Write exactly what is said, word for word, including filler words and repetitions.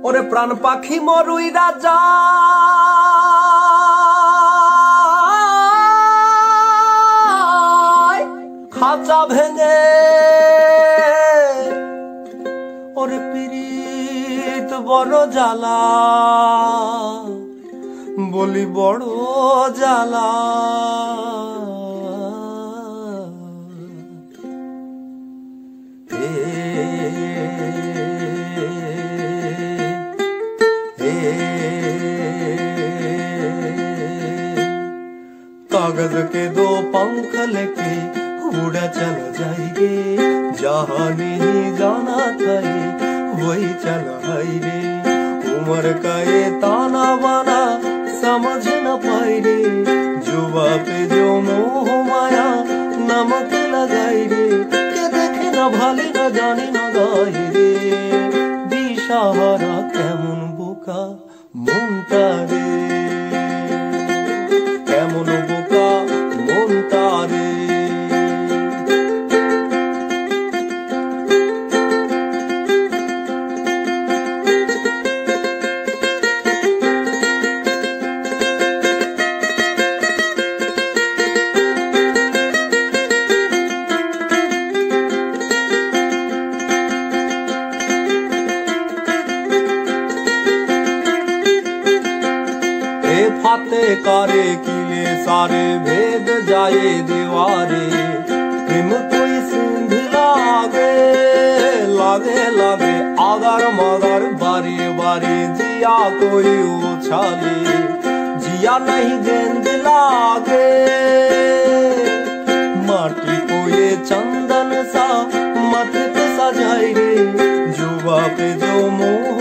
ওরে প্রাণ পাখি মরুই রাজা খাঁচা ভেঙে ওরে পীড়িত বড় জ্বালা বলি বড় জ্বালা कागज के दो पंख लेके उड़ा चला जाएंगे जहाँ नहीं जाना था वही चला है रे उम्र का ये ताना बाना समझ न पाए रे जुबा पे जो मोह माया नमक लगाई रे के देखे न भाले न जाने न गाई रे दिशाहारा केमन बोका मुंता रे केमन बोका मुंता रे फाते कारे किले सारे भेद जाए दीवारे प्रेम कोई सिंध लागे लागे लागे आगर मगर बारी बारी जिया कोई उछाले जिया नहीं गेंद लागे माटी को ये चंदन सा मत पे सजाए रे जुबा पे जो मोह